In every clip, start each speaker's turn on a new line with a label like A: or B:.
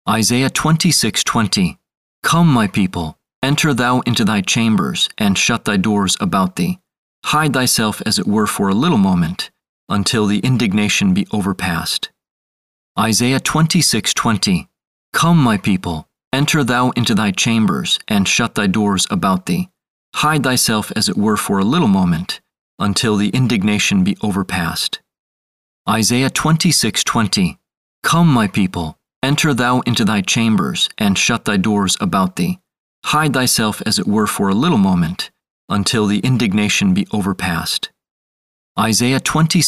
A: Isaiah 26:20. Come, my people, enter thou into thy chambers, and shut thy doors about thee. Hide thyself as it were for a little moment, until the indignation be overpast. Isaiah 26:20. Come, my people, enter thou into thy chambers, and shut thy doors about thee. Hide thyself as it were for a little moment, until the indignation be overpast. Isaiah 26:20. Come, my people, enter thou into thy chambers, and shut thy doors about thee. Hide thyself as it were for a little moment, until the indignation be overpast. Isaiah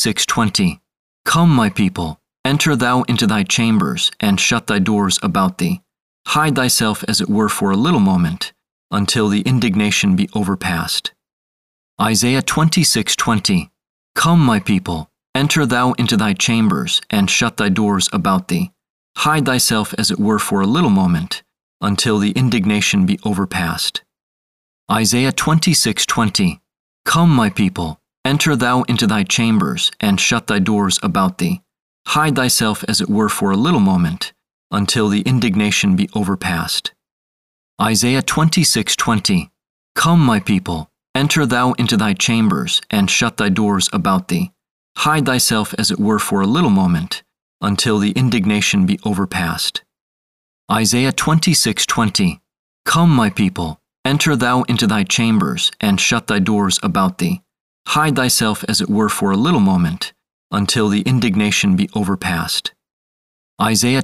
A: 26:20. Come, my people, enter thou into thy chambers, and shut thy doors about thee. Hide thyself as it were for a little moment, until the indignation be overpast. Isaiah 26:20. Come, my people, enter thou into thy chambers, and shut thy doors about thee. Hide thyself as it were for a little moment, until the indignation be overpast. Isaiah 26:20. Come, my people, enter thou into thy chambers, and shut thy doors about thee. Hide thyself as it were for a little moment, until the indignation be overpast. Isaiah 26:20. Come, my people, enter thou into thy chambers, and shut thy doors about thee. Hide thyself as it were for a little moment, until the indignation be overpast. Isaiah 26:20. Come, my people, enter thou into thy chambers, and shut thy doors about thee. Hide thyself as it were for a little moment, until the indignation be overpast. Isaiah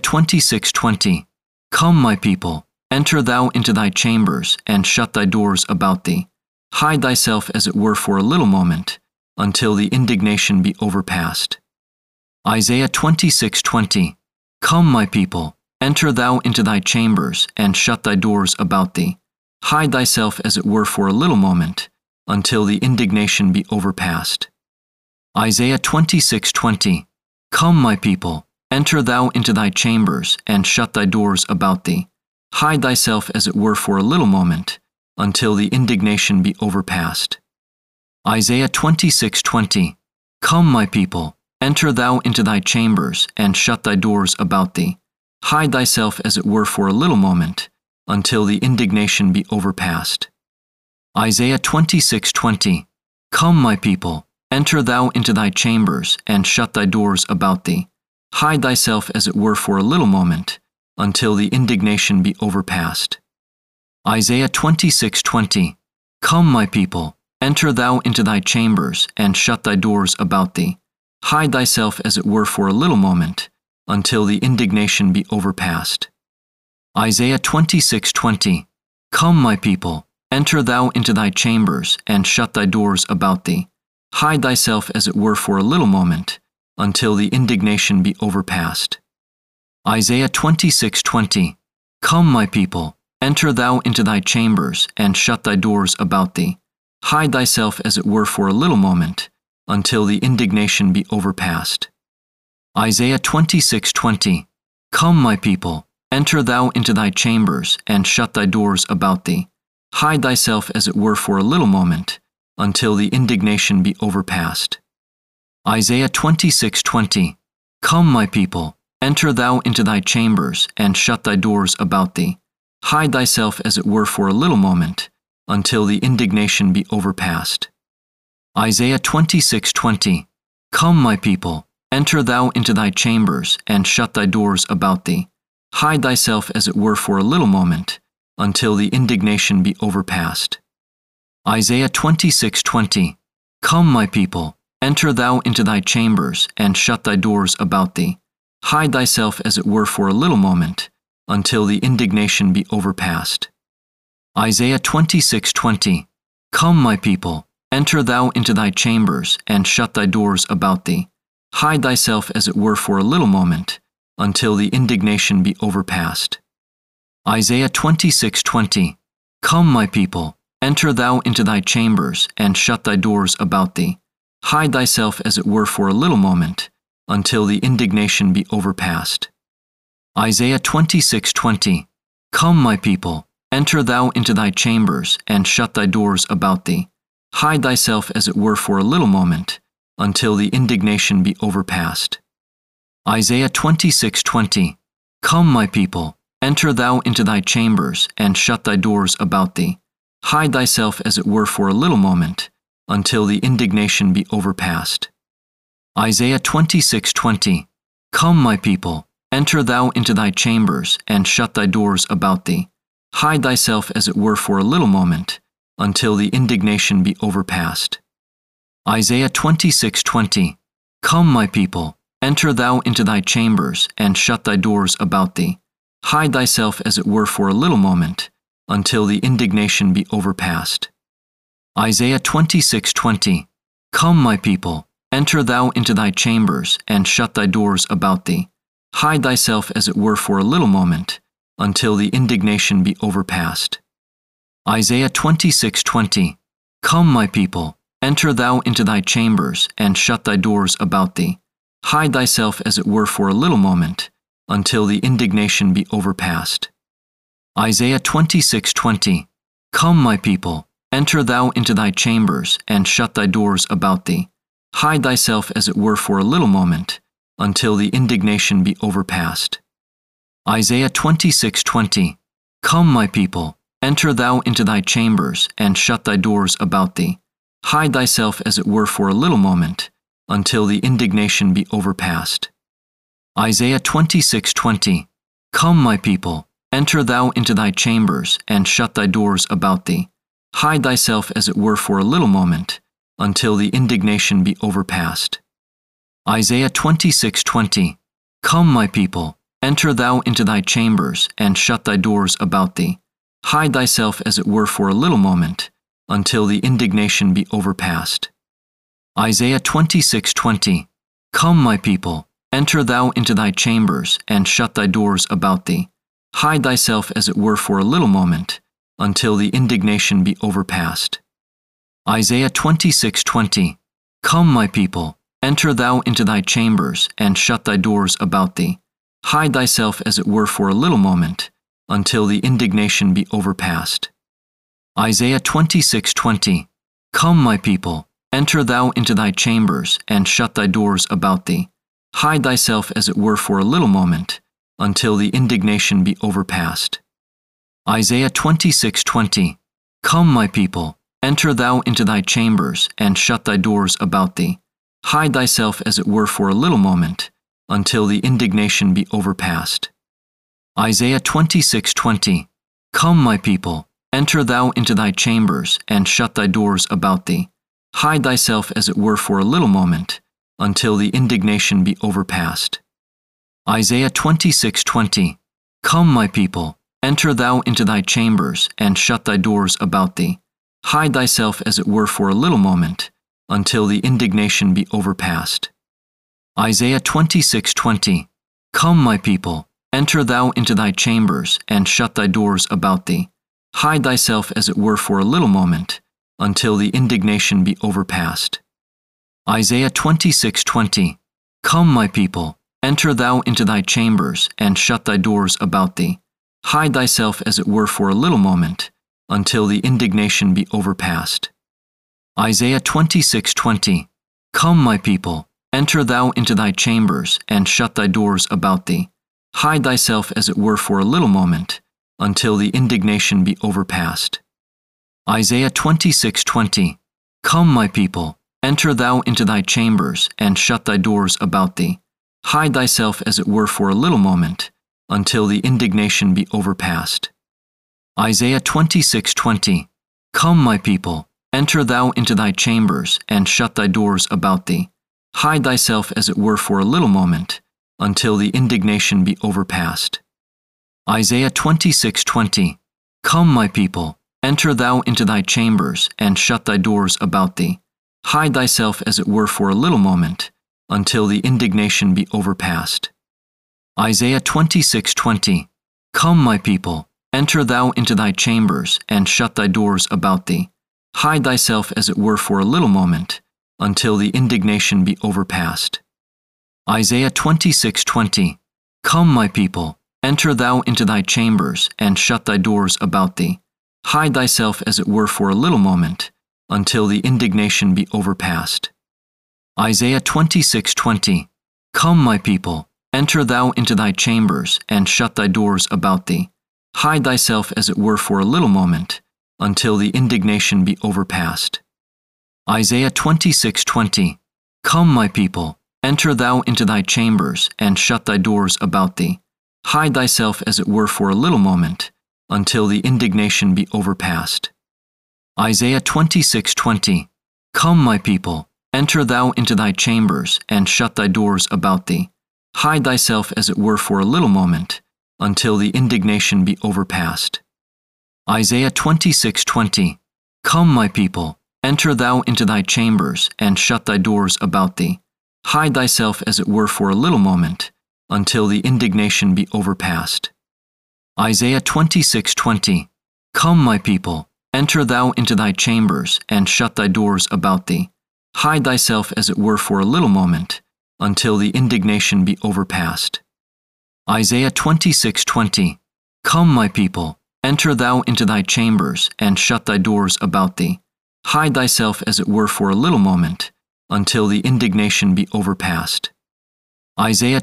A: 26:20. Come, my people, enter thou into thy chambers, and shut thy doors about thee. Hide thyself as it were for a little moment, until the indignation be overpast. Isaiah 26:20. Come, my people, enter thou into thy chambers, and shut thy doors about thee. Hide thyself as it were for a little moment, until the indignation be overpast. Isaiah 26:20. Come, my people, enter thou into thy chambers, and shut thy doors about thee. Hide thyself as it were for a little moment, until the indignation be overpast. Isaiah 26:20. Come, my people, enter thou into thy chambers, and shut thy doors about thee. Hide thyself as it were for a little moment, until the indignation be overpast. Isaiah 26:20. Come, my people, enter thou into thy chambers, and shut thy doors about thee. Hide thyself as it were for a little moment, until the indignation be overpast. Isaiah 26:20. Come, my people, enter thou into thy chambers, and shut thy doors about thee. Hide thyself as it were for a little moment, until the indignation be overpast. Isaiah 26:20. Come, my people, enter thou into thy chambers, and shut thy doors about thee. Hide thyself as it were for a little moment, until the indignation be overpast. Isaiah 26:20. Come, my people, enter thou into thy chambers, and shut thy doors about thee. Hide thyself as it were for a little moment, until the indignation be overpast. Isaiah 26:20. Come, my people, enter thou into thy chambers, and shut thy doors about thee. Hide thyself as it were for a little moment, until the indignation be overpast. Isaiah 26:20. Come, my people, enter thou into thy chambers, and shut thy doors about thee. Hide thyself as it were for a little moment, until the indignation be overpast. Isaiah 26:20. Come, my people, enter thou into thy chambers, and shut thy doors about thee. Hide thyself as it were for a little moment, until the indignation be overpast. Isaiah 26:20. Come, my people, enter thou into thy chambers, and shut thy doors about thee. Hide thyself as it were for a little moment, until the indignation be overpast. Isaiah 26:20. Come, my people, enter thou into thy chambers, and shut thy doors about thee. Hide thyself as it were for a little moment, until the indignation be overpast. Isaiah 26:20. Come, my people, enter thou into thy chambers, and shut thy doors about thee. Hide thyself as it were for a little moment, until the indignation be overpast. Isaiah 26:20. Come, my people, enter thou into thy chambers, and shut thy doors about thee. Hide thyself as it were for a little moment, until the indignation be overpast. Isaiah 26:20. Come, my people, enter thou into thy chambers, and shut thy doors about thee. Hide thyself as it were for a little moment, until the indignation be overpast. Isaiah 26:20. Come, my people, enter thou into thy chambers, and shut thy doors about thee. Hide thyself as it were for a little moment, until the indignation be overpast. Isaiah 26:20. Come, my people, enter thou into thy chambers, and shut thy doors about thee. Hide thyself as it were for a little moment, until the indignation be overpast. Isaiah 26:20. Come, my people, enter thou into thy chambers, and shut thy doors about thee. Hide thyself as it were for a little moment, until the indignation be overpast. Isaiah 26:20. Come, my people, enter thou into thy chambers, and shut thy doors about thee. Hide thyself as it were for a little moment, until the indignation be overpast. Isaiah 26:20. Come, my people, enter thou into thy chambers, and shut thy doors about thee. Hide thyself as it were for a little moment, until the indignation be overpast. Isaiah 26:20. Come, my people, enter thou into thy chambers, and shut thy doors about thee. Hide thyself as it were for a little moment, until the indignation be overpast. Isaiah 26:20. Come, my people, enter thou into thy chambers, and shut thy doors about thee. Hide thyself as it were for a little moment, until the indignation be overpast. Isaiah 26:20. Come, my people, enter thou into thy chambers, and shut thy doors about thee. Hide thyself as it were for a little moment, until the indignation be overpast. Isaiah 26:20. Come, my people, enter thou into thy chambers, and shut thy doors about thee. Hide thyself as it were for a little moment, until the indignation be overpast. Isaiah 26:20. Come, my people, enter thou into thy chambers, and shut thy doors about thee. Hide thyself as it were for a little moment, until the indignation be overpast. Isaiah 26:20. Come, my people, enter thou into thy chambers, and shut thy doors about thee. Hide thyself as it were for a little moment, until the indignation be overpast. Isaiah 26:20. Come, my people, enter thou into thy chambers, and shut thy doors about thee. Hide thyself as it were for a little moment, until the indignation be overpast. Isaiah 26:20. Come, my people, enter thou into thy chambers, and shut thy doors about thee. Hide thyself as it were for a little moment, until the indignation be overpast. Isaiah 26:20. Come, my people, enter thou into thy chambers, and shut thy doors about thee. Hide thyself as it were for a little moment, until the indignation be overpast. Isaiah 26:20. Come, my people, enter thou into thy chambers, and shut thy doors about thee. Hide thyself as it were for a little moment, until the indignation be overpast. Isaiah 26:20. Come, my people, enter thou into thy chambers, and shut thy doors about thee. Hide thyself as it were for a little moment, until the indignation be overpast. Isaiah 26:20. Come, my people, enter thou into thy chambers, and shut thy doors about thee. Hide thyself as it were for a little moment, until the indignation be overpast. Isaiah 26:20. Come, my people, enter thou into thy chambers, and shut thy doors about thee. Hide thyself as it were for a little moment, until the indignation be overpast. Isaiah 26:20. Come, my people, enter thou into thy chambers, and shut thy doors about thee. Hide thyself as it were for a little moment, until the indignation be overpast. Isaiah 26:20. Come, my people, enter thou into thy chambers, and shut thy doors about thee. Hide thyself as it were for a little moment, until the indignation be overpast. Isaiah 26:20. Come, my people, enter thou into thy chambers, and shut thy doors about thee. Hide thyself as it were for a little moment, until the indignation be overpast. Isaiah 26:20. Come, my people, enter thou into thy chambers, and shut thy doors about thee. Hide thyself as it were for a little moment, until the indignation be overpast. Isaiah 26:20. Come, my people, enter thou into thy chambers, and shut thy doors about thee. Hide thyself as it were for a little moment, until the indignation be overpast. Isaiah 26:20. Come, my people, enter thou into thy chambers, and shut thy doors about thee. Hide thyself as it were for a little moment, until the indignation be overpast. Isaiah 26:20. Come, my people, enter thou into thy chambers, and shut thy doors about thee. Hide thyself as it were for a little moment, until the indignation be overpast. Isaiah 26:20. Come, my people, enter thou into thy chambers, and shut thy doors about thee. Hide thyself as it were for a little moment, until the indignation be overpast. Isaiah 26:20. Come, my people, enter thou into thy chambers, and shut thy doors about thee. Hide thyself as it were for a little moment, until the indignation be overpast. Isaiah 26:20. Come, my people, enter thou into thy chambers, and shut thy doors about thee. Hide thyself as it were for a little moment, until the indignation be overpast. Isaiah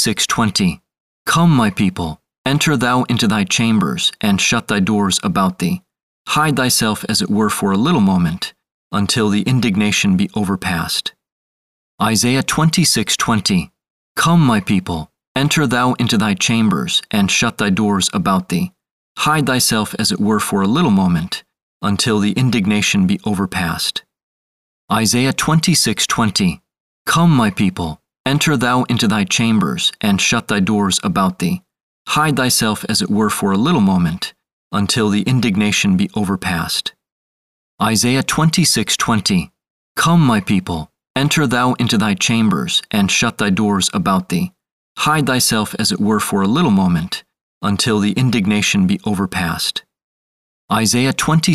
A: 26:20. Come, my people, enter thou into thy chambers, and shut thy doors about thee. Hide thyself as it were for a little moment, until the indignation be overpast. Isaiah 26:20. Come, my people, enter thou into thy chambers, and shut thy doors about thee. Hide thyself as it were for a little moment, until the indignation be overpast. Isaiah 26:20. Come, my people, enter thou into thy chambers, and shut thy doors about thee. Hide thyself as it were for a little moment, until the indignation be overpast. Isaiah 26:20. Come, my people, enter thou into thy chambers, and shut thy doors about thee. Hide thyself as it were for a little moment, until the indignation be overpast. Isaiah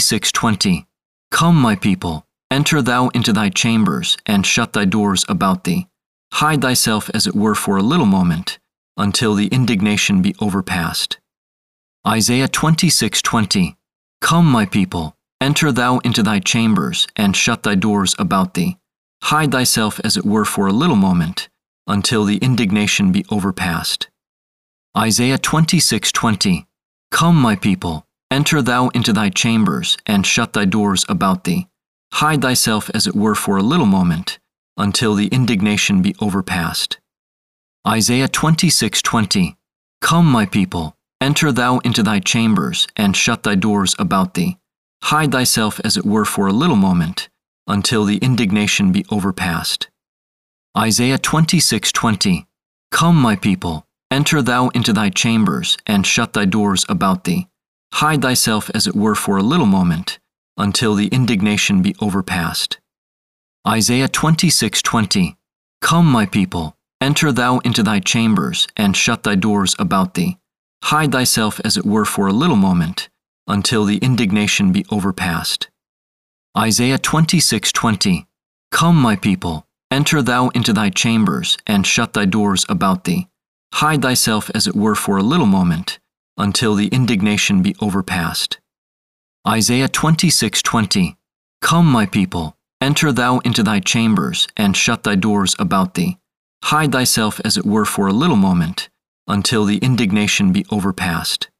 A: 26:20. Come, my people, enter thou into thy chambers, and shut thy doors about thee. Hide thyself as it were for a little moment, until the indignation be overpast. Isaiah 26:20. Come, my people, enter thou into thy chambers, and shut thy doors about thee. Hide thyself as it were for a little moment, until the indignation be overpast. Isaiah 26:20. Come, my people, enter thou into thy chambers, and shut thy doors about thee. Hide thyself as it were for a little moment, until the indignation be overpast. Isaiah 26:20. Come, my people, enter thou into thy chambers, and shut thy doors about thee. Hide thyself as it were for a little moment, until the indignation be overpast. Isaiah 26:20. Come, my people, enter thou into thy chambers, and shut thy doors about thee. Hide thyself as it were for a little moment, until the indignation be overpast. Isaiah 26:20. Come, my people, enter thou into thy chambers, and shut thy doors about thee. Hide thyself as it were for a little moment, until the indignation be overpast. Isaiah 26:20. Come, my people, enter thou into thy chambers, and shut thy doors about thee. Hide thyself as it were for a little moment, until the indignation be overpast. Isaiah 26:20. Come, my people, enter thou into thy chambers, and shut thy doors about thee. Hide thyself as it were for a little moment, until the indignation be overpast.